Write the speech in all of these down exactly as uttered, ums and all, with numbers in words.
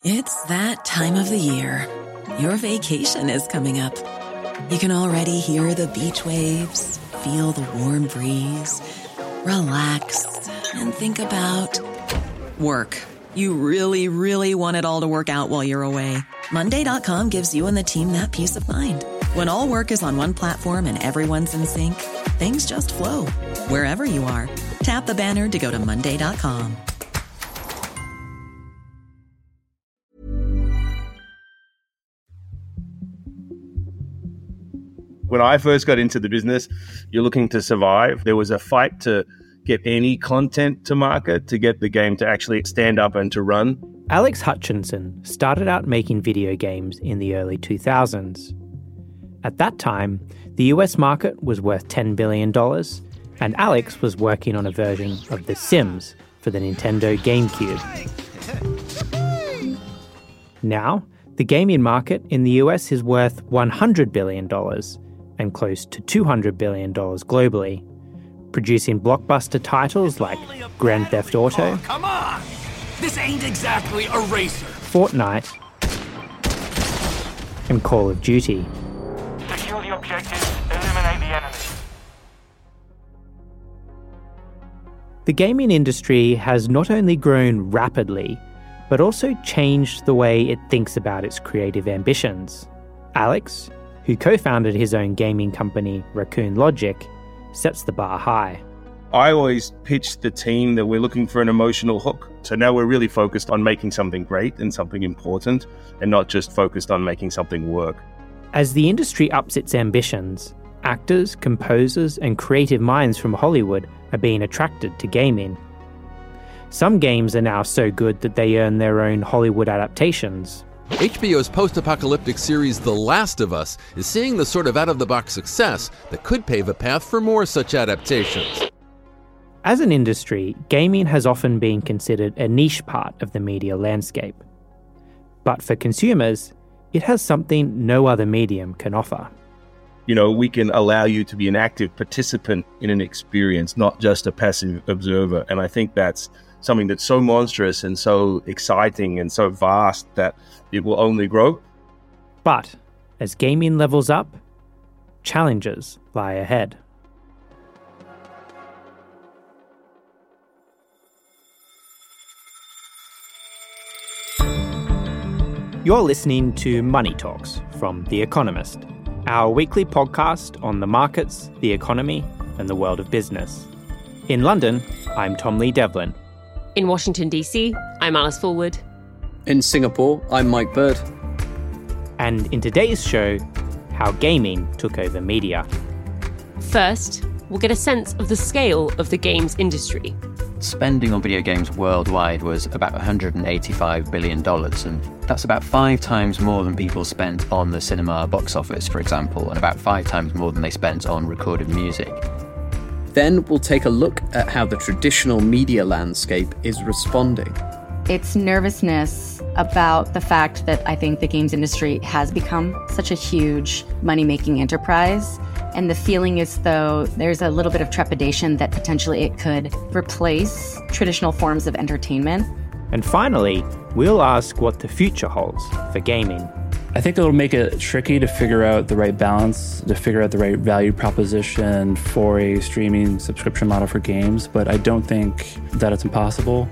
It's that time of the year. Your vacation is coming up. You can already hear the beach waves, feel the warm breeze, relax, and think about work. You really, really want it all to work out while you're away. Monday dot com gives you and the team that peace of mind. When all work is on one platform and everyone's in sync, things just flow. Wherever you are, tap the banner to go to Monday dot com. When I first got into the business, you're looking to survive. There was a fight to get any content to market, to get the game to actually stand up and to run. Alex Hutchinson started out making video games in the early two thousands. At that time, the U S market was worth ten billion dollars, and Alex was working on a version of The Sims for the Nintendo GameCube. Now, the gaming market in the U S is worth one hundred billion dollars and close to two hundred billion dollars globally, producing blockbuster titles like Grand Theft Auto, Oh, come on! This ain't exactly a racer. Fortnite, and Call of Duty. Secure the objectives, eliminate the enemy. The gaming industry has not only grown rapidly, but also changed the way it thinks about its creative ambitions. Alex, who co-founded his own gaming company, Raccoon Logic, sets the bar high. I always pitch the team that we're looking for an emotional hook. So now we're really focused on making something great and something important, and not just focused on making something work. As the industry ups its ambitions, actors, composers, and creative minds from Hollywood are being attracted to gaming. Some games are now so good that they earn their own Hollywood adaptations. H B O's post-apocalyptic series The Last of Us is seeing the sort of out-of-the-box success that could pave a path for more such adaptations. As an industry, gaming has often been considered a niche part of the media landscape. But for consumers, it has something no other medium can offer. You know, we can allow you to be an active participant in an experience, not just a passive observer. And I think that's something that's so monstrous and so exciting and so vast that it will only grow. But as gaming levels up, challenges lie ahead. You're listening to Money Talks from The Economist, our weekly podcast on the markets, the economy, and the world of business. In London, I'm Tom Lee Devlin. In Washington, D C, I'm Alice Fulwood. In Singapore, I'm Mike Bird. And in today's show, how gaming took over media. First, we'll get a sense of the scale of the games industry. Spending on video games worldwide was about one hundred eighty-five billion dollars, and that's about five times more than people spent on the cinema box office, for example, and about five times more than they spent on recorded music. Then we'll take a look at how the traditional media landscape is responding. It's nervousness about the fact that I think the games industry has become such a huge money-making enterprise. And the feeling is though there's a little bit of trepidation that potentially it could replace traditional forms of entertainment. And finally, we'll ask what the future holds for gaming. I think it'll make it tricky to figure out the right balance, to figure out the right value proposition for a streaming subscription model for games, but I don't think that it's impossible.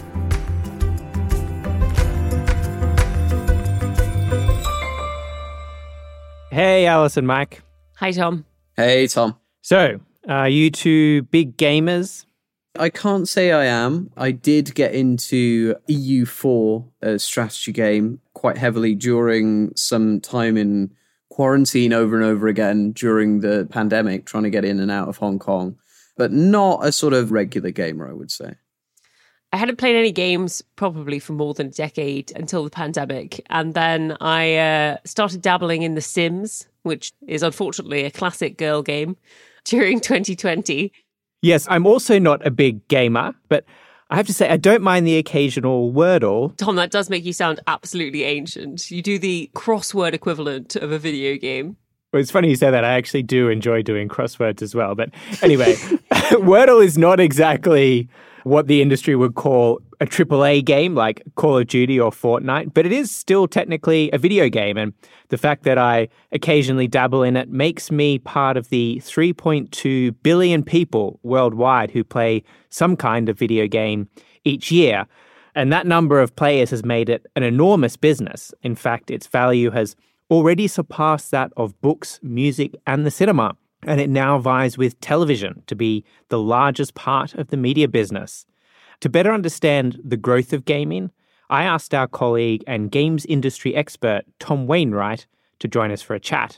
Hey, Alice and Mike. Hi, Tom. Hey, Tom. So, are you two big gamers? I can't say I am. I did get into E U four, a strategy game, quite heavily during some time in quarantine over and over again during the pandemic, trying to get in and out of Hong Kong, but not a sort of regular gamer, I would say. I hadn't played any games probably for more than a decade until the pandemic. And then I uh, started dabbling in The Sims, which is unfortunately a classic girl game, during twenty twenty. Yes, I'm also not a big gamer, but I have to say I don't mind the occasional Wordle. Tom, that does make you sound absolutely ancient. You do the crossword equivalent of a video game. Well, it's funny you say that. I actually do enjoy doing crosswords as well. But anyway, Wordle is not exactly what the industry would call a triple A game like Call of Duty or Fortnite, but it is still technically a video game. And the fact that I occasionally dabble in it makes me part of the three point two billion people worldwide who play some kind of video game each year. And that number of players has made it an enormous business. In fact, its value has already surpassed that of books, music, and the cinema. And it now vies with television to be the largest part of the media business. To better understand the growth of gaming, I asked our colleague and games industry expert, Tom Wainwright, to join us for a chat.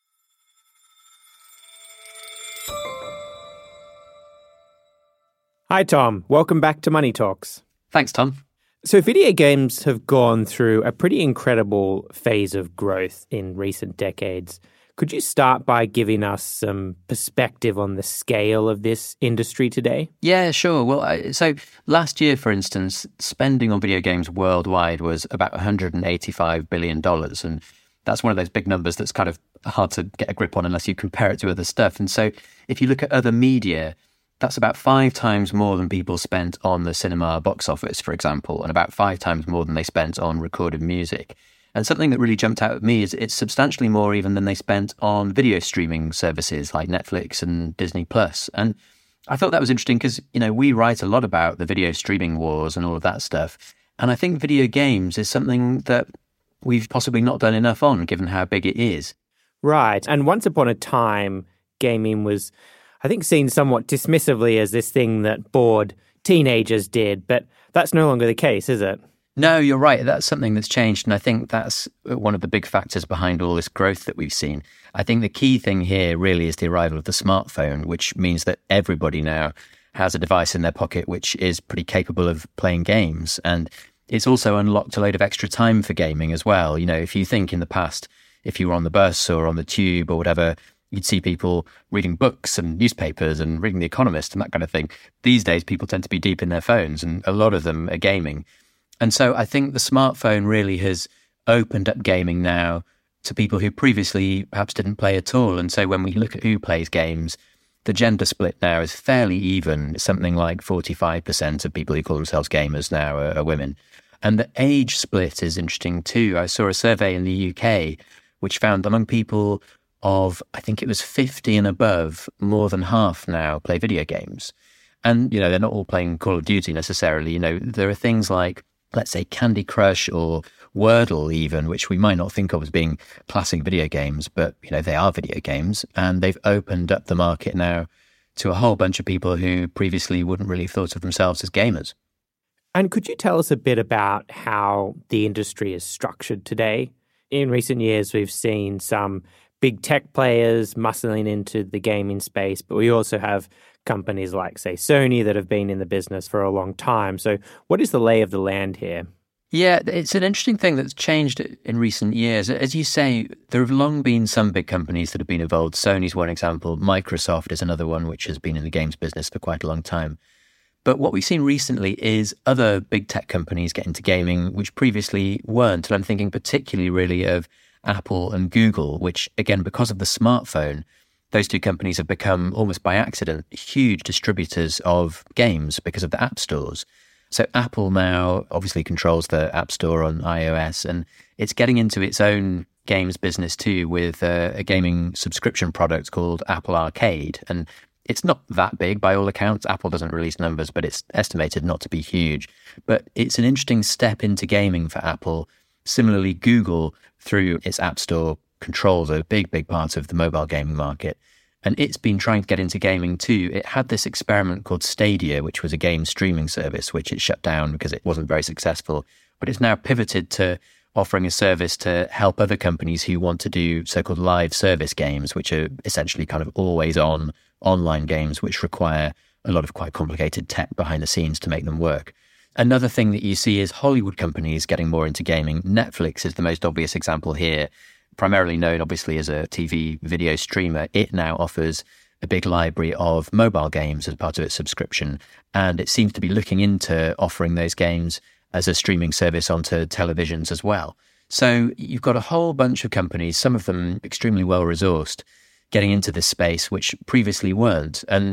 Hi, Tom. Welcome back to Money Talks. Thanks, Tom. So video games have gone through a pretty incredible phase of growth in recent decades. Could you start by giving us some perspective on the scale of this industry today? Yeah, sure. Well, I, so last year, for instance, spending on video games worldwide was about one hundred eighty-five billion dollars. And that's one of those big numbers that's kind of hard to get a grip on unless you compare it to other stuff. And so if you look at other media, that's about five times more than people spent on the cinema box office, for example, and about five times more than they spent on recorded music. And something that really jumped out at me is it's substantially more even than they spent on video streaming services like Netflix and Disney Plus. And I thought that was interesting because, you know, we write a lot about the video streaming wars and all of that stuff. And I think video games is something that we've possibly not done enough on, given how big it is. Right. And once upon a time, gaming was, I think, seen somewhat dismissively as this thing that bored teenagers did. But that's no longer the case, is it? No, you're right. That's something that's changed. And I think that's one of the big factors behind all this growth that we've seen. I think the key thing here really is the arrival of the smartphone, which means that everybody now has a device in their pocket which is pretty capable of playing games. And it's also unlocked a load of extra time for gaming as well. You know, if you think in the past, if you were on the bus or on the tube or whatever, you'd see people reading books and newspapers and reading The Economist and that kind of thing. These days, people tend to be deep in their phones and a lot of them are gaming. And so I think the smartphone really has opened up gaming now to people who previously perhaps didn't play at all. And so when we look at who plays games, the gender split now is fairly even. Something like forty-five percent of people who call themselves gamers now are, are women. And the age split is interesting too. I saw a survey in the U K which found among people of, I think it was fifty and above, more than half now play video games. And, you know, they're not all playing Call of Duty necessarily. You know, there are things like, let's say, Candy Crush or Wordle even, which we might not think of as being classic video games, but, you know, they are video games. And they've opened up the market now to a whole bunch of people who previously wouldn't really have thought of themselves as gamers. And could you tell us a bit about how the industry is structured today? In recent years, we've seen some big tech players muscling into the gaming space, but we also have companies like, say, Sony that have been in the business for a long time. So what is the lay of the land here? Yeah, it's an interesting thing that's changed in recent years. As you say, there have long been some big companies that have been involved. Sony's one example. Microsoft is another one which has been in the games business for quite a long time. But what we've seen recently is other big tech companies get into gaming, which previously weren't. And I'm thinking particularly really of Apple and Google, which, again, because of the smartphone, those two companies have become, almost by accident, huge distributors of games because of the app stores. So Apple now obviously controls the App Store on iOS, and it's getting into its own games business too with a, a gaming subscription product called Apple Arcade. And it's not that big by all accounts. Apple doesn't release numbers, but it's estimated not to be huge. But it's an interesting step into gaming for Apple. Similarly, Google, through its App Store, controls a big, big part of the mobile gaming market. And it's been trying to get into gaming too. It had this experiment called Stadia, which was a game streaming service, which it shut down because it wasn't very successful. But it's now pivoted to offering a service to help other companies who want to do so-called live service games, which are essentially kind of always-on online games, which require a lot of quite complicated tech behind the scenes to make them work. Another thing that you see is Hollywood companies getting more into gaming. Netflix is the most obvious example here. Primarily known, obviously, as a T V video streamer, it now offers a big library of mobile games as part of its subscription. And it seems to be looking into offering those games as a streaming service onto televisions as well. So you've got a whole bunch of companies, some of them extremely well-resourced, getting into this space, which previously weren't. And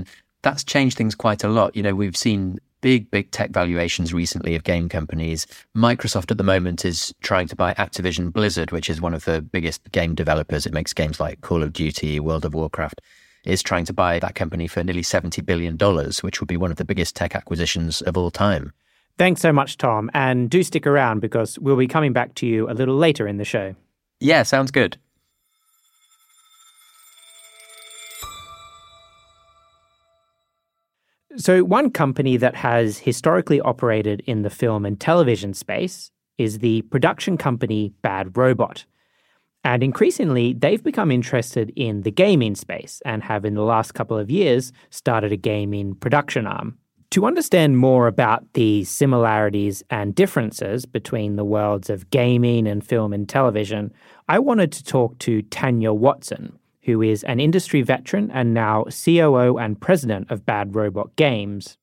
that's changed things quite a lot. You know, we've seen big, big tech valuations recently of game companies. Microsoft at the moment is trying to buy Activision Blizzard, which is one of the biggest game developers. It makes games like Call of Duty, World of Warcraft. Is trying to buy that company for nearly seventy billion dollars, which would be one of the biggest tech acquisitions of all time. Thanks so much, Tom. And do stick around because we'll be coming back to you a little later in the show. Yeah, sounds good. So one company that has historically operated in the film and television space is the production company Bad Robot. And increasingly, they've become interested in the gaming space and have in the last couple of years started a gaming production arm. To understand more about the similarities and differences between the worlds of gaming and film and television, I wanted to talk to Tanya Watson, who is an industry veteran and now C O O and president of Bad Robot Games.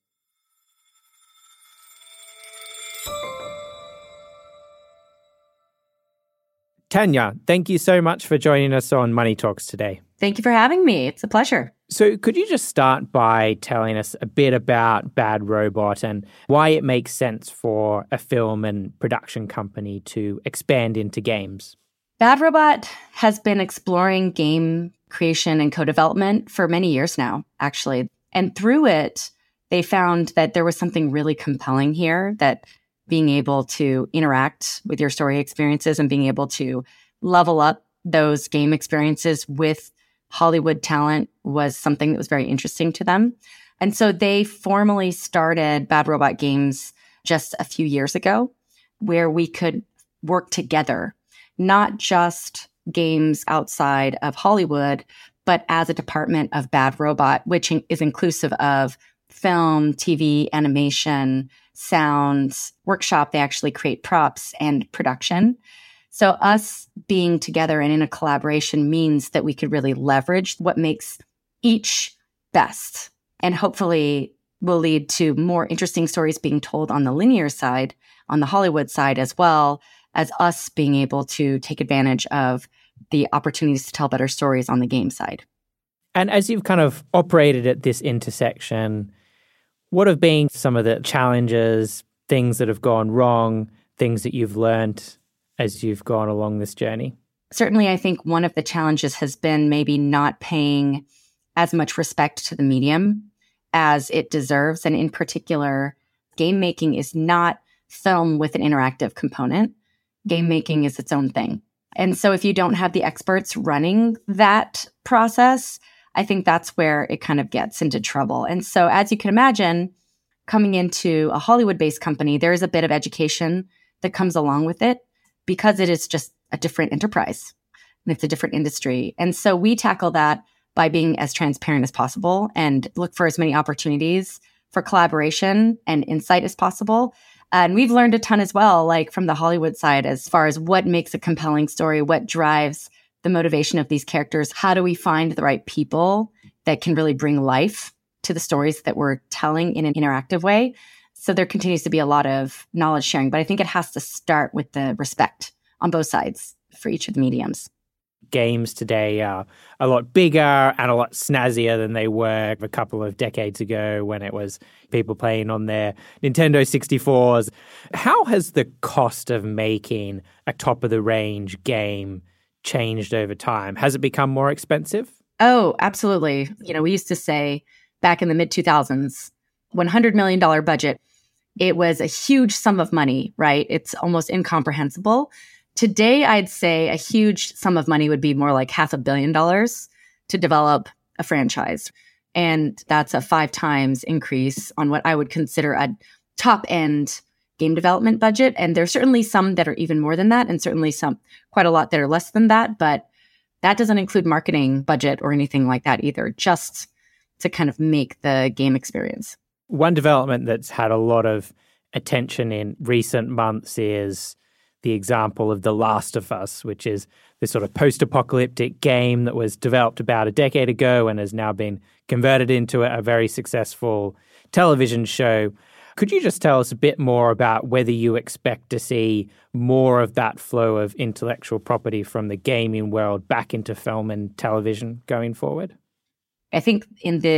Tanya, thank you so much for joining us on Money Talks today. Thank you for having me. It's a pleasure. So could you just start by telling us a bit about Bad Robot and why it makes sense for a film and production company to expand into games? Bad Robot has been exploring game creation and co-development for many years now, actually. And through it, they found that there was something really compelling here, that being able to interact with your story experiences and being able to level up those game experiences with Hollywood talent was something that was very interesting to them. And so they formally started Bad Robot Games just a few years ago, where we could work together, not just games outside of Hollywood, but as a department of Bad Robot, which is inclusive of film, T V, animation, sound, workshop. They actually create props and production. So us being together and in a collaboration means that we could really leverage what makes each best, and hopefully will lead to more interesting stories being told on the linear side, on the Hollywood side, as well as us being able to take advantage of the opportunities to tell better stories on the game side. And as you've kind of operated at this intersection, what have been some of the challenges, things that have gone wrong, things that you've learned as you've gone along this journey? Certainly, I think one of the challenges has been maybe not paying as much respect to the medium as it deserves. And in particular, game making is not film with an interactive component. Game making is its own thing. And so if you don't have the experts running that process, I think that's where it kind of gets into trouble. And so as you can imagine, coming into a Hollywood-based company, there is a bit of education that comes along with it because it is just a different enterprise and it's a different industry. And so we tackle that by being as transparent as possible and look for as many opportunities for collaboration and insight as possible. And we've learned a ton as well, like from the Hollywood side, as far as what makes a compelling story, what drives the motivation of these characters. How do we find the right people that can really bring life to the stories that we're telling in an interactive way? So there continues to be a lot of knowledge sharing, but I think it has to start with the respect on both sides for each of the mediums. Games today are a lot bigger and a lot snazzier than they were a couple of decades ago when it was people playing on their Nintendo sixty-fours. How has the cost of making a top-of-the-range game changed over time? Has it become more expensive? Oh, absolutely. You know, we used to say back in the mid two thousands, one hundred million dollars budget, it was a huge sum of money, right? It's almost incomprehensible. Today, I'd say a huge sum of money would be more like half a billion dollars to develop a franchise. And that's a five times increase on what I would consider a top end game development budget. And there's certainly some that are even more than that, and certainly some, quite a lot that are less than that. But that doesn't include marketing budget or anything like that either, just to kind of make the game experience. One development that's had a lot of attention in recent months is the example of The Last of Us, which is this sort of post-apocalyptic game that was developed about a decade ago and has now been converted into a very successful television show. Could you just tell us a bit more about whether you expect to see more of that flow of intellectual property from the gaming world back into film and television going forward? I think in the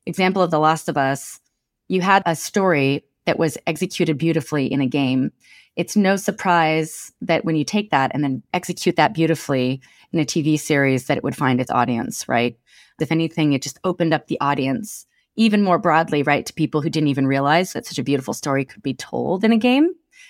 example of The Last of Us, you had a story that was executed beautifully in a game. It's no surprise that when you take that and then execute that beautifully in a T V series, that it would find its audience, right? If anything, it just opened up the audience even more broadly, right, to people who didn't even realize that such a beautiful story could be told in a game.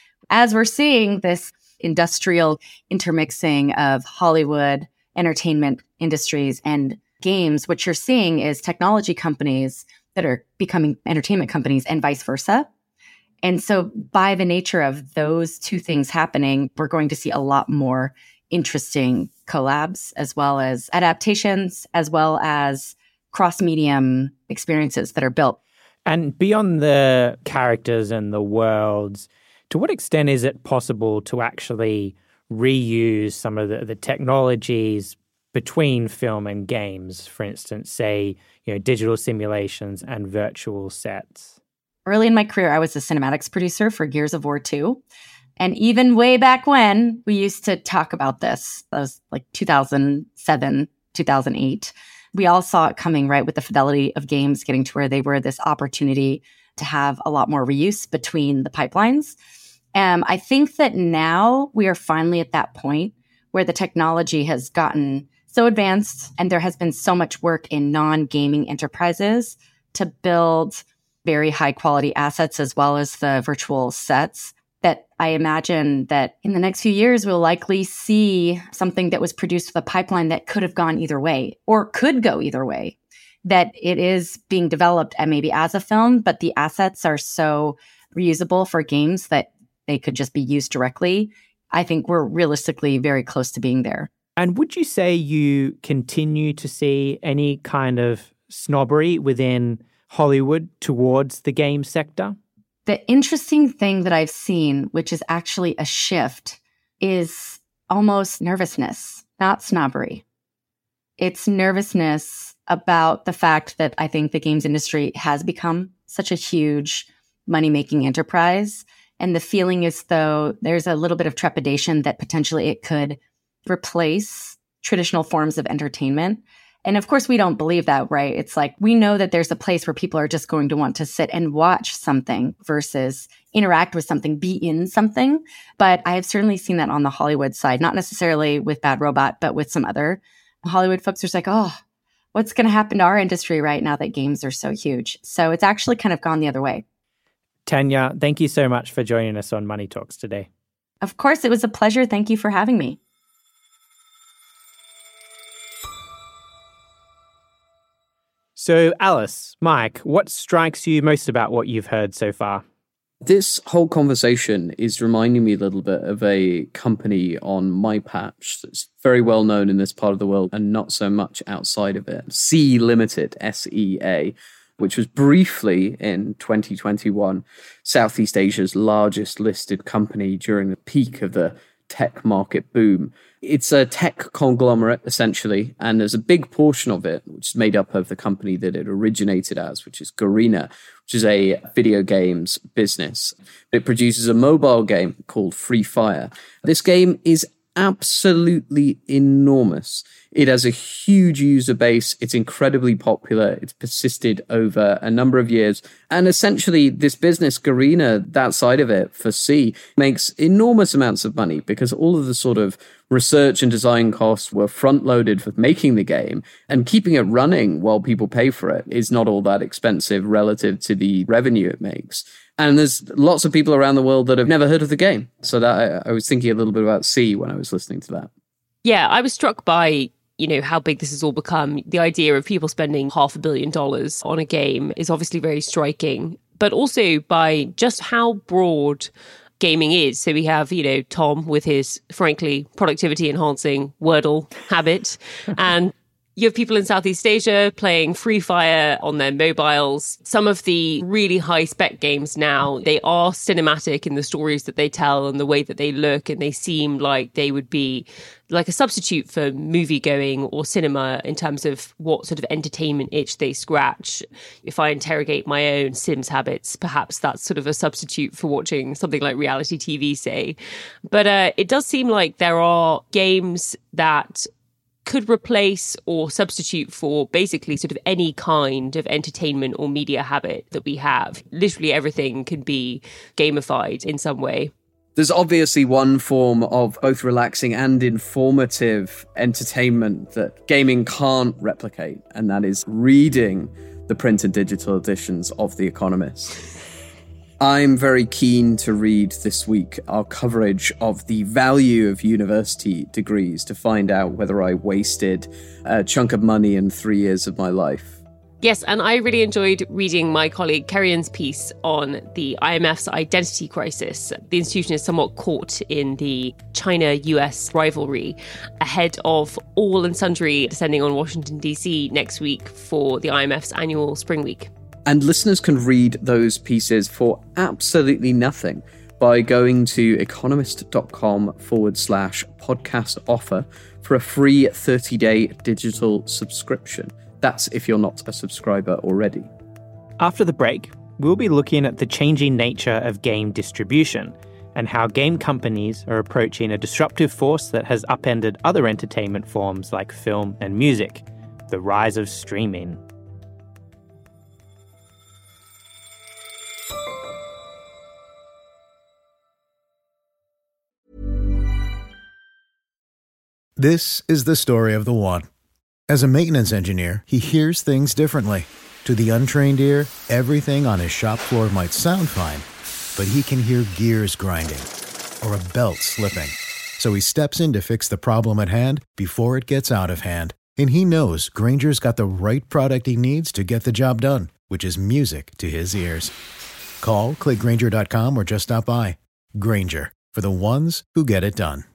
As we're seeing this industrial intermixing of Hollywood, entertainment industries, and games, what you're seeing is technology companies that are becoming entertainment companies and vice versa. And so by the nature of those two things happening, we're going to see a lot more interesting collabs, as well as adaptations, as well as cross-medium experiences that are built. And beyond the characters and the worlds, to what extent is it possible to actually reuse some of the, the technologies between film and games? For instance, say, you know, digital simulations and virtual sets. Early in my career, I was a cinematics producer for Gears of War two. And even way back when, we used to talk about this. That was like two thousand seven, two thousand eight. We all saw it coming, right, with the fidelity of games getting to where they were this opportunity to have a lot more reuse between the pipelines. Um, I think that now we are finally at that point where the technology has gotten so advanced and there has been so much work in non-gaming enterprises to build very high quality assets as well as the virtual sets that I imagine that in the next few years, we'll likely see something that was produced with a pipeline that could have gone either way or could go either way, that it is being developed and maybe as a film, but the assets are so reusable for games that they could just be used directly. I think we're realistically very close to being there. And would you say you continue to see any kind of snobbery within Hollywood towards the game sector? The interesting thing that I've seen, which is actually a shift, is almost nervousness, not snobbery. It's nervousness about the fact that I think the games industry has become such a huge money-making enterprise. And the feeling is though there's a little bit of trepidation that potentially it could replace traditional forms of entertainment. And of course, we don't believe that, right? It's like we know that there's a place where people are just going to want to sit and watch something versus interact with something, be in something. But I have certainly seen that on the Hollywood side, not necessarily with Bad Robot, but with some other Hollywood folks who's like, oh, what's going to happen to our industry right now that games are so huge? So it's actually kind of gone the other way. Tanya, thank you so much for joining us on Money Talks today. Of course, it was a pleasure. Thank you for having me. So, Alice, Mike, what strikes you most about what you've heard so far? This whole conversation is reminding me a little bit of a company on my patch that's very well known in this part of the world and not so much outside of it. Sea Limited, S E A, which was briefly in twenty twenty-one Southeast Asia's largest listed company during the peak of the tech market boom. It's a tech conglomerate, essentially, and there's a big portion of it which is made up of the company that it originated as, which is Garena, which is a video games business. It produces a mobile game called Free Fire. This game is absolutely enormous. It has a huge user base. It's incredibly popular. It's persisted over a number of years. And essentially, this business, Garena, that side of it for C, makes enormous amounts of money because all of the sort of research and design costs were front-loaded for making the game, and keeping it running while people pay for it is not all that expensive relative to the revenue it makes. And there's lots of people around the world that have never heard of the game. So that I, I was thinking a little bit about C when I was listening to that. Yeah, I was struck by, you know, how big this has all become. The idea of people spending half a billion dollars on a game is obviously very striking, but also by just how broad gaming is. So we have, you know, Tom with his, frankly, productivity enhancing Wordle habit, and you have people in Southeast Asia playing Free Fire on their mobiles. Some of the really high-spec games now, they are cinematic in the stories that they tell and the way that they look, and they seem like they would be like a substitute for movie-going or cinema in terms of what sort of entertainment itch they scratch. If I interrogate my own Sims habits, perhaps that's sort of a substitute for watching something like reality T V, say. But uh, it does seem like there are games that could replace or substitute for basically sort of any kind of entertainment or media habit that we have. Literally everything can be gamified in some way. There's obviously one form of both relaxing and informative entertainment that gaming can't replicate, and that is reading the print and digital editions of The Economist. I'm very keen to read this week our coverage of the value of university degrees to find out whether I wasted a chunk of money in three years of my life. Yes, and I really enjoyed reading my colleague Kerry-Ann's piece on the I M F's identity crisis. The institution is somewhat caught in the China-U S rivalry ahead of all and sundry descending on Washington, D C next week for the I M F's annual Spring Week. And listeners can read those pieces for absolutely nothing by going to economist.com forward slash podcast offer for a free thirty-day digital subscription. That's if you're not a subscriber already. After the break, we'll be looking at the changing nature of game distribution and how game companies are approaching a disruptive force that has upended other entertainment forms like film and music, the rise of streaming. This is the story of the one. As a maintenance engineer, he hears things differently. To the untrained ear, everything on his shop floor might sound fine, but he can hear gears grinding or a belt slipping. So he steps in to fix the problem at hand before it gets out of hand. And he knows Grainger's got the right product he needs to get the job done, which is music to his ears. Call, click Grainger dot com, or just stop by. Grainger, for the ones who get it done.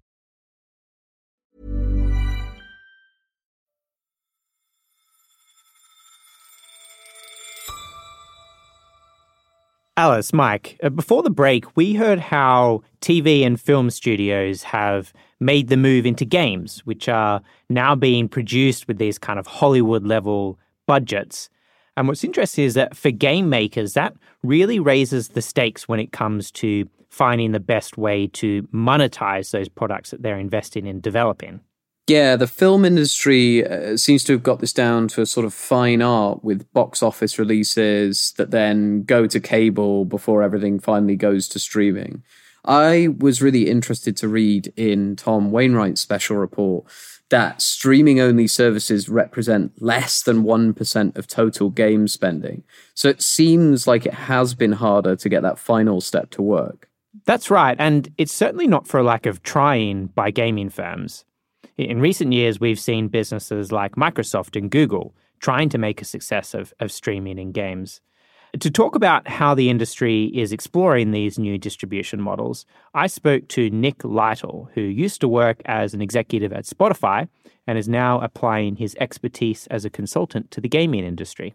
Alice, Mike, before the break, we heard how T V and film studios have made the move into games, which are now being produced with these kind of Hollywood-level budgets. And what's interesting is that for game makers, that really raises the stakes when it comes to finding the best way to monetize those products that they're investing in developing. Yeah, the film industry uh, seems to have got this down to a sort of fine art with box office releases that then go to cable before everything finally goes to streaming. I was really interested to read in Tom Wainwright's special report that streaming-only services represent less than one percent of total game spending. So it seems like it has been harder to get that final step to work. That's right, and it's certainly not for a lack of trying by gaming firms. In recent years, we've seen businesses like Microsoft and Google trying to make a success of, of streaming in games. To talk about how the industry is exploring these new distribution models, I spoke to Nick Lytle, who used to work as an executive at Spotify and is now applying his expertise as a consultant to the gaming industry.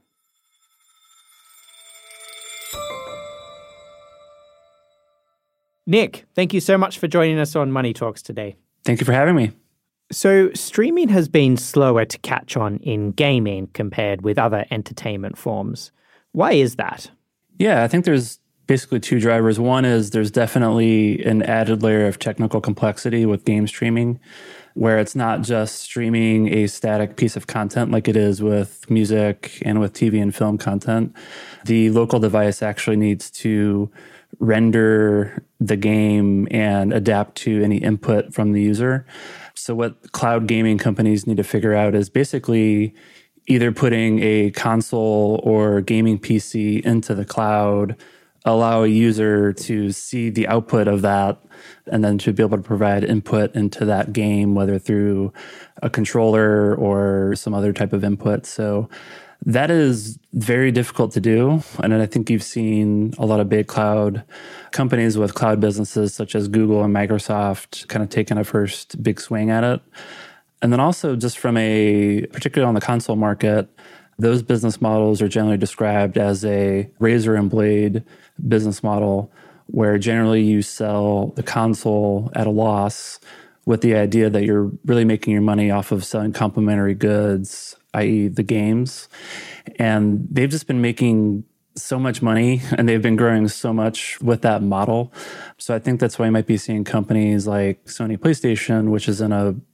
Nick, thank you so much for joining us on Money Talks today. Thank you for having me. So, streaming has been slower to catch on in gaming compared with other entertainment forms. Why is that? Yeah, I think there's basically two drivers. One is there's definitely an added layer of technical complexity with game streaming, where it's not just streaming a static piece of content like it is with music and with T V and film content. The local device actually needs to render the game and adapt to any input from the user. So what cloud gaming companies need to figure out is basically either putting a console or gaming P C into the cloud, allow a user to see the output of that, and then to be able to provide input into that game, whether through a controller or some other type of input. So that is very difficult to do. And I think you've seen a lot of big cloud companies with cloud businesses such as Google and Microsoft kind of taking a first big swing at it. And then also just from a, particularly on the console market, those business models are generally described as a razor and blade business model, where generally you sell the console at a loss with the idea that you're really making your money off of selling complementary goods, that is the games. And they've just been making so much money and they've been growing so much with that model. So I think that's why you might be seeing companies like Sony PlayStation, which is in a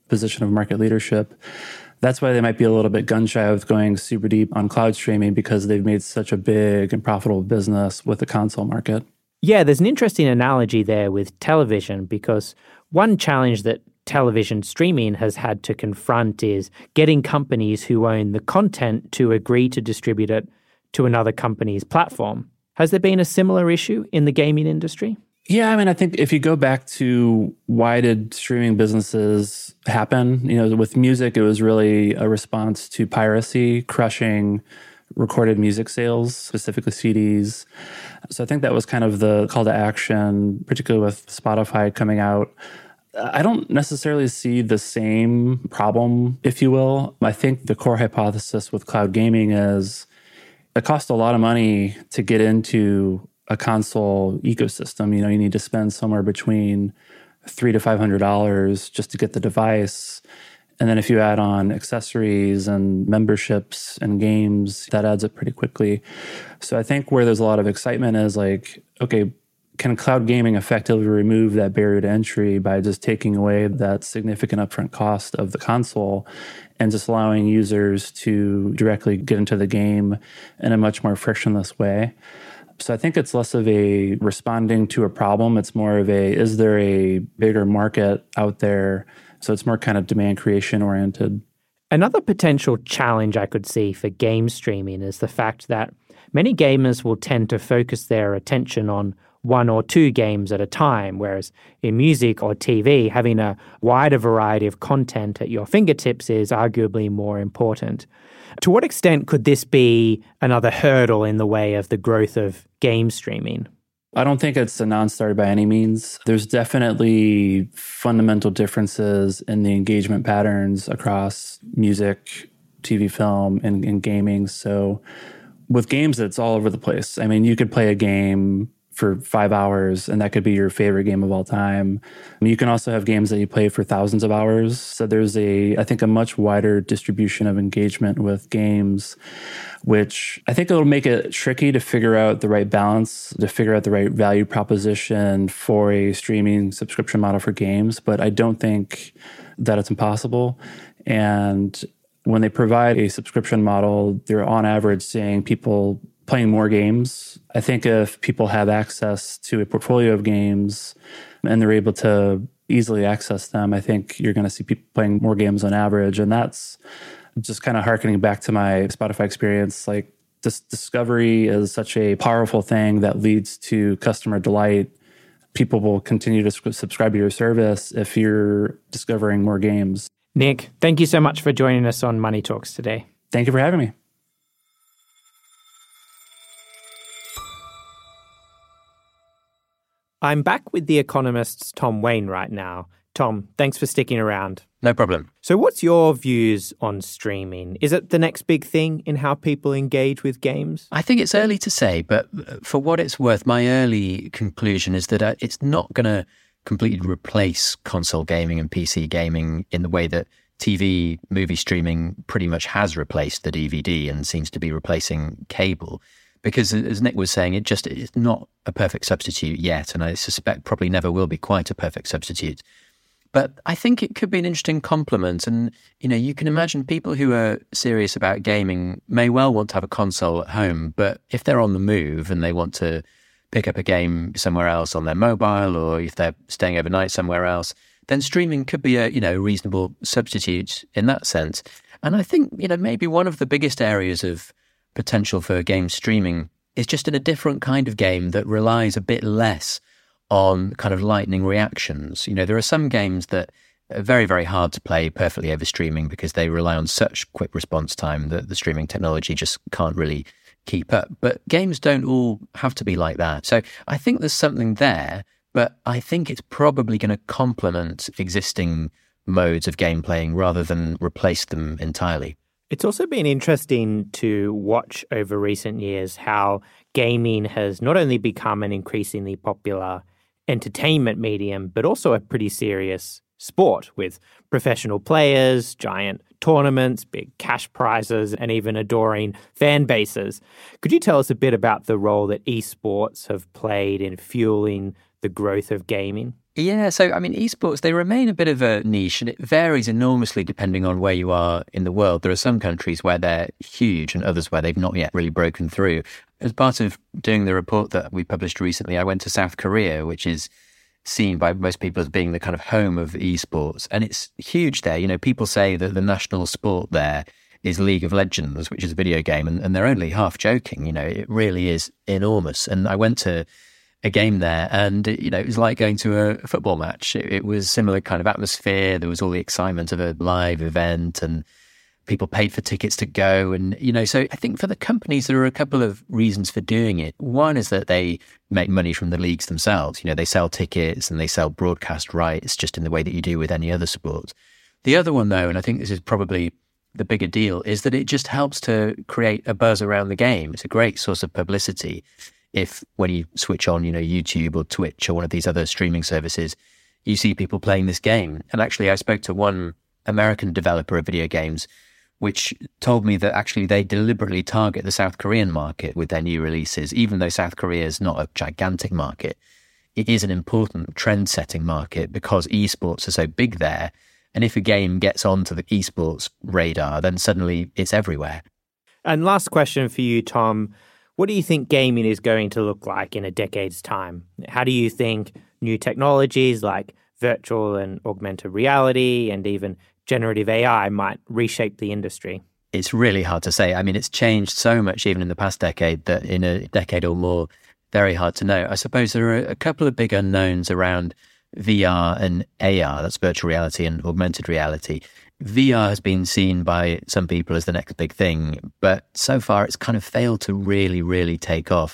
position of market leadership. That's why they might be a little bit gun shy with going super deep on cloud streaming, because they've made such a big and profitable business with the console market. Yeah, there's an interesting analogy there with television, because one challenge that television streaming has had to confront is getting companies who own the content to agree to distribute it to another company's platform. Has there been a similar issue in the gaming industry? Yeah, I mean, I think if you go back to why did streaming businesses happen, you know, with music, it was really a response to piracy, crushing recorded music sales, specifically C Ds. So I think that was kind of the call to action, particularly with Spotify coming out. I don't necessarily see the same problem, if you will. I think the core hypothesis with cloud gaming is it costs a lot of money to get into a console ecosystem. You know, you need to spend somewhere between three to five hundred dollars just to get the device. And then if you add on accessories and memberships and games, that adds up pretty quickly. So I think where there's a lot of excitement is like, okay, can cloud gaming effectively remove that barrier to entry by just taking away that significant upfront cost of the console and just allowing users to directly get into the game in a much more frictionless way? So I think it's less of a responding to a problem. It's more of a, is there a bigger market out there? So it's more kind of demand creation oriented. Another potential challenge I could see for game streaming is the fact that many gamers will tend to focus their attention on one or two games at a time, whereas in music or T V, having a wider variety of content at your fingertips is arguably more important. To what extent could this be another hurdle in the way of the growth of game streaming? I don't think it's a non-starter by any means. There's definitely fundamental differences in the engagement patterns across music, T V, film, and, and gaming. So with games, it's all over the place. I mean, you could play a game for five hours, and that could be your favorite game of all time. I mean, you can also have games that you play for thousands of hours. So there's a, I think, a much wider distribution of engagement with games, which I think it'll make it tricky to figure out the right balance, to figure out the right value proposition for a streaming subscription model for games. But I don't think that it's impossible. And when they provide a subscription model, they're on average seeing people playing more games. I think if people have access to a portfolio of games and they're able to easily access them, I think you're going to see people playing more games on average. And that's just kind of harkening back to my Spotify experience. Like, this discovery is such a powerful thing that leads to customer delight. People will continue to subscribe to your service if you're discovering more games. Nick, thank you so much for joining us on Money Talks today. Thank you for having me. I'm back with The Economist's Tom Wayne right now. Tom, thanks for sticking around. No problem. So what's your views on streaming? Is it the next big thing in how people engage with games? I think it's early to say, but for what it's worth, my early conclusion is that it's not going to completely replace console gaming and P C gaming in the way that T V movie streaming pretty much has replaced the D V D and seems to be replacing cable. Because as Nick was saying, it just is not a perfect substitute yet, and I suspect probably never will be quite a perfect substitute. But I think it could be an interesting complement, and you know, you can imagine people who are serious about gaming may well want to have a console at home, but if they're on the move and they want to pick up a game somewhere else on their mobile, or if they're staying overnight somewhere else, then streaming could be a you know reasonable substitute in that sense. And I think you know maybe one of the biggest areas of potential for game streaming is just in a different kind of game that relies a bit less on kind of lightning reactions. You know, there are some games that are very, very hard to play perfectly over streaming because they rely on such quick response time that the streaming technology just can't really keep up. But games don't all have to be like that. So I think there's something there, but I think it's probably going to complement existing modes of game playing rather than replace them entirely. It's also been interesting to watch over recent years how gaming has not only become an increasingly popular entertainment medium, but also a pretty serious sport with professional players, giant tournaments, big cash prizes, and even adoring fan bases. Could you tell us a bit about the role that esports have played in fueling the growth of gaming? Yeah, so I mean, esports, they remain a bit of a niche and it varies enormously depending on where you are in the world. There are some countries where they're huge and others where they've not yet really broken through. As part of doing the report that we published recently, I went to South Korea, which is seen by most people as being the kind of home of esports. And it's huge there. You know, people say that the national sport there is League of Legends, which is a video game, and, and they're only half joking. You know, it really is enormous. And I went to a game there and, you know, it was like going to a football match. It, it was similar kind of atmosphere. There was all the excitement of a live event and people paid for tickets to go. And, you know, so I think for the companies, there are a couple of reasons for doing it. One is that they make money from the leagues themselves. You know, they sell tickets and they sell broadcast rights just in the way that you do with any other sport. The other one, though, and I think this is probably the bigger deal, is that it just helps to create a buzz around the game. It's a great source of publicity. If when you switch on, you know, YouTube or Twitch or one of these other streaming services, you see people playing this game. And actually, I spoke to one American developer of video games, which told me that actually they deliberately target the South Korean market with their new releases. Even though South Korea is not a gigantic market, it is an important trend-setting market because esports are so big there. And if a game gets onto the esports radar, then suddenly it's everywhere. And last question for you, Tom. What do you think gaming is going to look like in a decade's time? How do you think new technologies like virtual and augmented reality and even generative A I might reshape the industry? It's really hard to say. I mean, it's changed so much even in the past decade that in a decade or more, very hard to know. I suppose there are a couple of big unknowns around V R and A R, that's virtual reality and augmented reality. V R has been seen by some people as the next big thing, but so far it's kind of failed to really, really take off.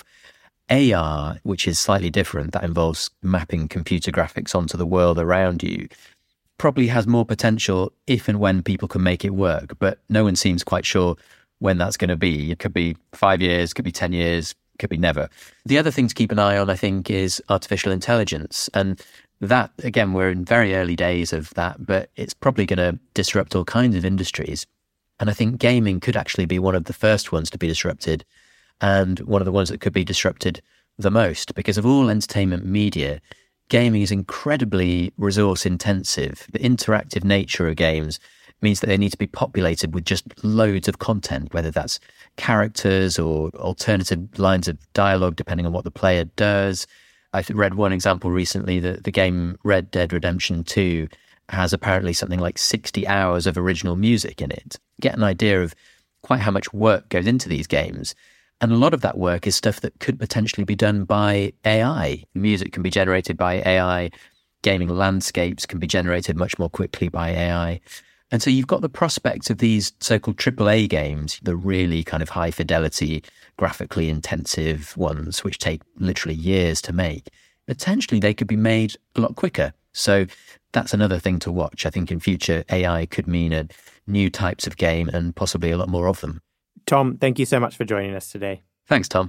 A R, which is slightly different, that involves mapping computer graphics onto the world around you, probably has more potential if and when people can make it work, but no one seems quite sure when that's going to be. It could be five years, could be ten years, could be never. The other thing to keep an eye on, I think, is artificial intelligence. And that, again, we're in very early days of that, but it's probably going to disrupt all kinds of industries. And I think gaming could actually be one of the first ones to be disrupted and one of the ones that could be disrupted the most, because of all entertainment media, gaming is incredibly resource intensive. The interactive nature of games means that they need to be populated with just loads of content, whether that's characters or alternative lines of dialogue, depending on what the player does. I read one example recently that the game Red Dead Redemption two has apparently something like sixty hours of original music in it. Get an idea of quite how much work goes into these games. And a lot of that work is stuff that could potentially be done by A I. Music can be generated by A I. Gaming landscapes can be generated much more quickly by A I. And so you've got the prospect of these so-called triple A games, the really kind of high fidelity, graphically intensive ones, which take literally years to make. Potentially they could be made a lot quicker. So that's another thing to watch. I think in future, A I could mean a new types of game and possibly a lot more of them. Tom, thank you so much for joining us today. Thanks, Tom.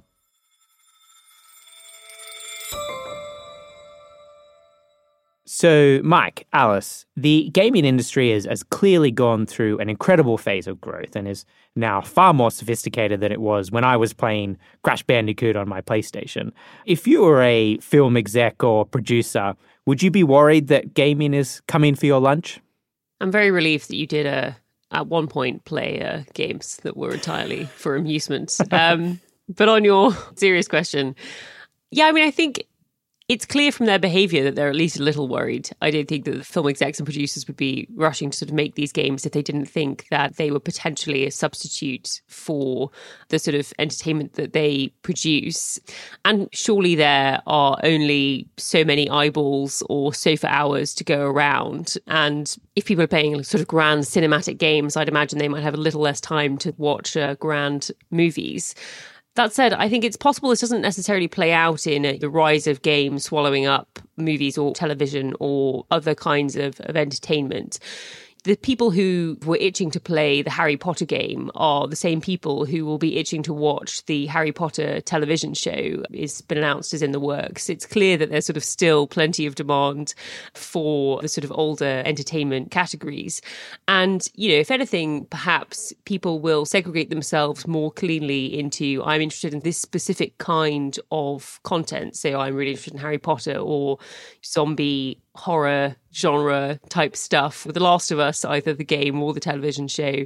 So, Mike, Alice, the gaming industry has, has clearly gone through an incredible phase of growth and is now far more sophisticated than it was when I was playing Crash Bandicoot on my PlayStation. If you were a film exec or producer, would you be worried that gaming is coming for your lunch? I'm very relieved that you did uh, at one point play uh, games that were entirely for amusement. Um, but on your serious question, yeah, I mean, I think it's clear from their behavior that they're at least a little worried. I don't think that the film execs and producers would be rushing to sort of make these games if they didn't think that they were potentially a substitute for the sort of entertainment that they produce. And surely there are only so many eyeballs or sofa hours to go around. And if people are playing sort of grand cinematic games, I'd imagine they might have a little less time to watch uh, grand movies. That said, I think it's possible this doesn't necessarily play out in the rise of games swallowing up movies or television or other kinds of, of entertainment. The people who were itching to play the Harry Potter game are the same people who will be itching to watch the Harry Potter television show. It's been announced as in the works. It's clear that there's sort of still plenty of demand for the sort of older entertainment categories. And, you know, if anything, perhaps people will segregate themselves more cleanly into, I'm interested in this specific kind of content. So I'm really interested in Harry Potter or zombie horror genre type stuff with The Last of Us, either the game or the television show.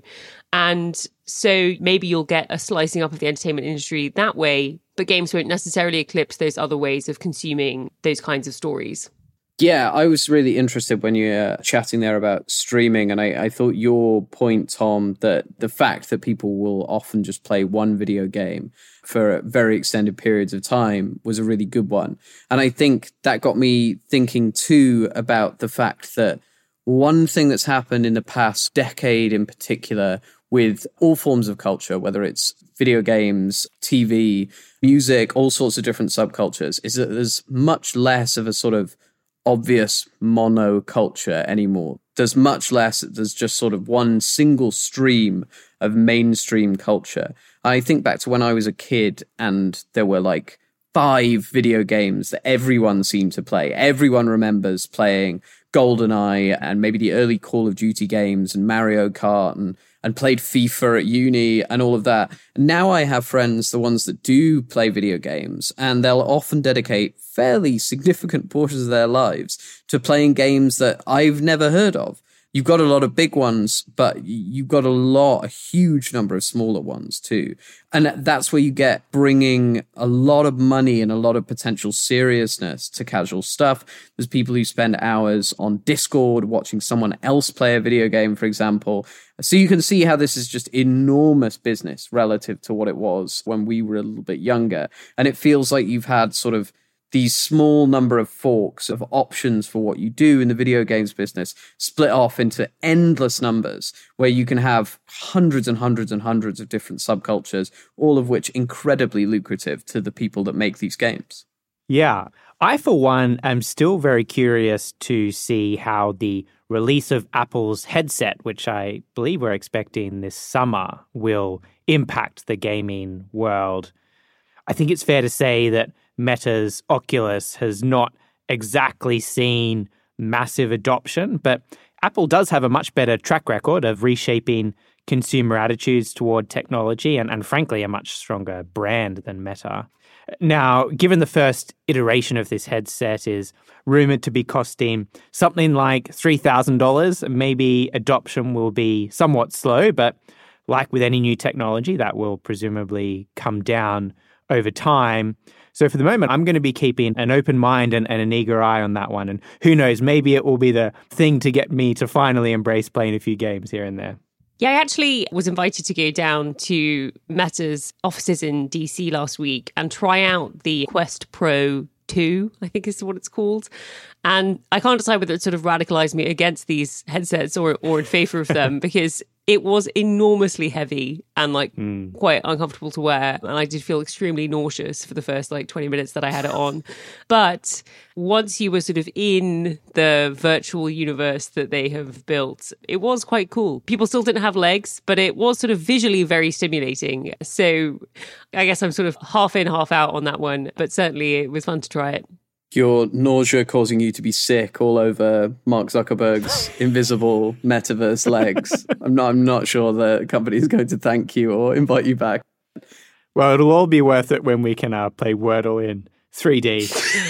And so maybe you'll get a slicing up of the entertainment industry that way, but games won't necessarily eclipse those other ways of consuming those kinds of stories. Yeah, I was really interested when you were chatting there about streaming, and I, I thought your point, Tom, that the fact that people will often just play one video game for very extended periods of time was a really good one. And I think that got me thinking too about the fact that one thing that's happened in the past decade in particular with all forms of culture, whether it's video games, T V, music, all sorts of different subcultures, is that there's much less of a sort of obvious monoculture anymore. There's much less, there's just sort of one single stream of mainstream culture. I think back to when I was a kid and there were like five video games that everyone seemed to play. Everyone remembers playing GoldenEye and maybe the early Call of Duty games and Mario Kart and and played FIFA at uni and all of that. Now I have friends, the ones that do play video games, and they'll often dedicate fairly significant portions of their lives to playing games that I've never heard of. You've got a lot of big ones, but you've got a lot, a huge number of smaller ones too. And that's where you get bringing a lot of money and a lot of potential seriousness to casual stuff. There's people who spend hours on Discord watching someone else play a video game, for example. So you can see how this is just enormous business relative to what it was when we were a little bit younger. And it feels like you've had sort of these small number of forks of options for what you do in the video games business split off into endless numbers where you can have hundreds and hundreds and hundreds of different subcultures, all of which incredibly lucrative to the people that make these games. Yeah. I, for one, am still very curious to see how the release of Apple's headset, which I believe we're expecting this summer, will impact the gaming world. I think it's fair to say that Meta's Oculus has not exactly seen massive adoption, but Apple does have a much better track record of reshaping consumer attitudes toward technology and, and frankly, a much stronger brand than Meta. Now, given the first iteration of this headset is rumored to be costing something like three thousand dollars, maybe adoption will be somewhat slow, but like with any new technology, that will presumably come down over time. So for the moment, I'm going to be keeping an open mind and, and an eager eye on that one. And who knows, maybe it will be the thing to get me to finally embrace playing a few games here and there. Yeah, I actually was invited to go down to Meta's offices in D C last week and try out the Quest Pro two, I think is what it's called. And I can't decide whether it sort of radicalized me against these headsets or, or in favor of them because it was enormously heavy and like mm. quite uncomfortable to wear. And I did feel extremely nauseous for the first like twenty minutes that I had it on. But once you were sort of in the virtual universe that they have built, it was quite cool. People still didn't have legs, but it was sort of visually very stimulating. So I guess I'm sort of half in, half out on that one. But certainly it was fun to try it. Your nausea causing you to be sick all over Mark Zuckerberg's invisible metaverse legs. I'm not I'm not sure the company is going to thank you or invite you back. Well, it'll all be worth it when we can uh, play Wordle in three D.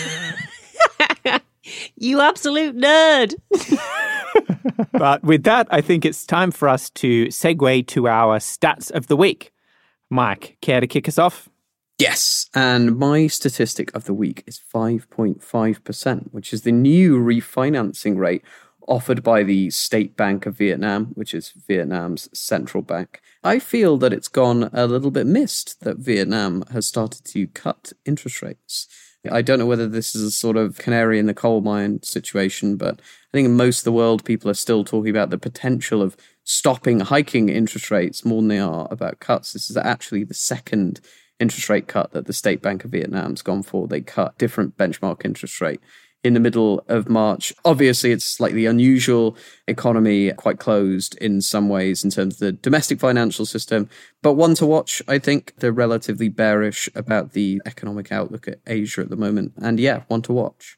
You absolute nerd. But with that, I think it's time for us to segue to our stats of the week. Mike, care to kick us off? Yes, and my statistic of the week is five point five percent, which is the new refinancing rate offered by the State Bank of Vietnam, which is Vietnam's central bank. I feel that it's gone a little bit missed that Vietnam has started to cut interest rates. I don't know whether this is a sort of canary in the coal mine situation, but I think in most of the world, people are still talking about the potential of stopping hiking interest rates more than they are about cuts. This is actually the second interest rate cut that the State Bank of Vietnam's gone for. They cut different benchmark interest rate in the middle of March. Obviously, it's slightly unusual economy, quite closed in some ways in terms of the domestic financial system, but one to watch. I think they're relatively bearish about the economic outlook at Asia at the moment. And yeah, one to watch.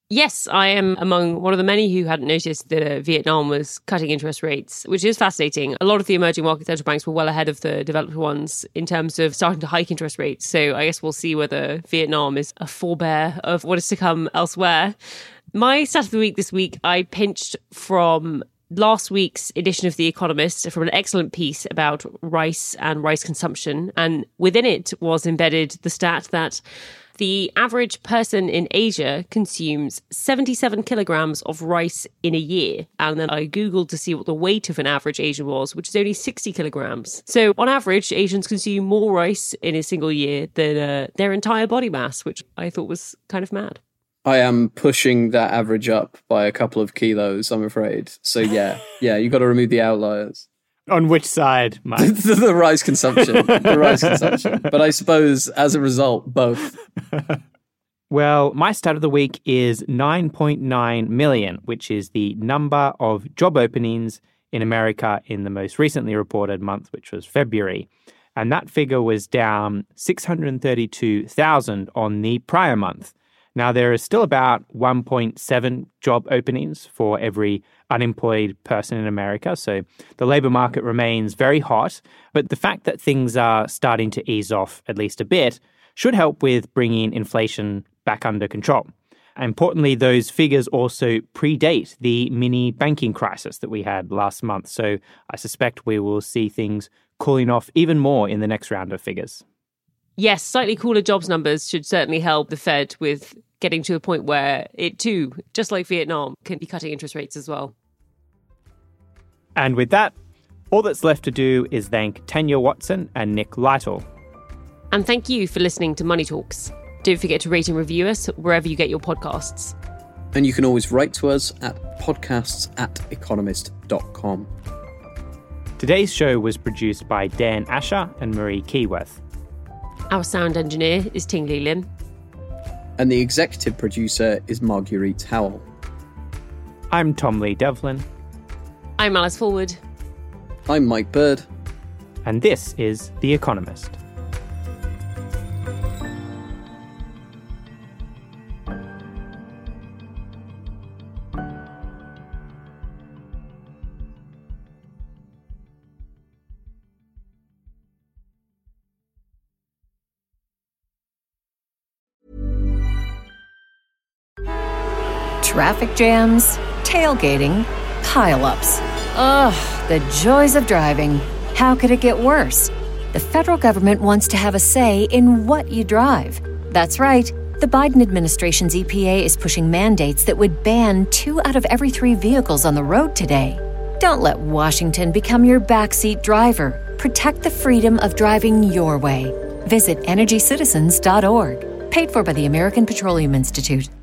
Yes, I am among one of the many who hadn't noticed that uh, Vietnam was cutting interest rates, which is fascinating. A lot of the emerging market central banks were well ahead of the developed ones in terms of starting to hike interest rates. So I guess we'll see whether Vietnam is a forebear of what is to come elsewhere. My stat of the week this week, I pinched from last week's edition of The Economist, from an excellent piece about rice and rice consumption. And within it was embedded the stat that the average person in Asia consumes seventy-seven kilograms of rice in a year. And then I Googled to see what the weight of an average Asian was, which is only sixty kilograms. So on average, Asians consume more rice in a single year than uh, their entire body mass, which I thought was kind of mad. I am pushing that average up by a couple of kilos, I'm afraid. So yeah, yeah, you got to remove the outliers. On which side, Mike? the, the rice consumption. The rice consumption. But I suppose, as a result, both. Well, my stat of the week is nine point nine million, which is the number of job openings in America in the most recently reported month, which was February. And that figure was down six hundred thirty-two thousand on the prior month. Now, there is still about one point seven job openings for every unemployed person in America. So the labor market remains very hot. But the fact that things are starting to ease off at least a bit should help with bringing inflation back under control. Importantly, those figures also predate the mini banking crisis that we had last month. So I suspect we will see things cooling off even more in the next round of figures. Yes, slightly cooler jobs numbers should certainly help the Fed with getting to a point where it too, just like Vietnam, can be cutting interest rates as well. And with that, all that's left to do is thank Tanya Watson and Nick Lytle. And thank you for listening to Money Talks. Don't forget to rate and review us wherever you get your podcasts. And you can always write to us at podcasts at economist dot com. Today's show was produced by Dan Asher and Marie Keyworth. Our sound engineer is Ting Li Lim. And the executive producer is Marguerite Howell. I'm Tom Lee Devlin. I'm Alice Forward. I'm Mike Bird. And this is The Economist. Traffic jams, tailgating, pile-ups. Ugh, the joys of driving. How could it get worse? The federal government wants to have a say in what you drive. That's right. The Biden administration's E P A is pushing mandates that would ban two out of every three vehicles on the road today. Don't let Washington become your backseat driver. Protect the freedom of driving your way. Visit energy citizens dot org. Paid for by the American Petroleum Institute.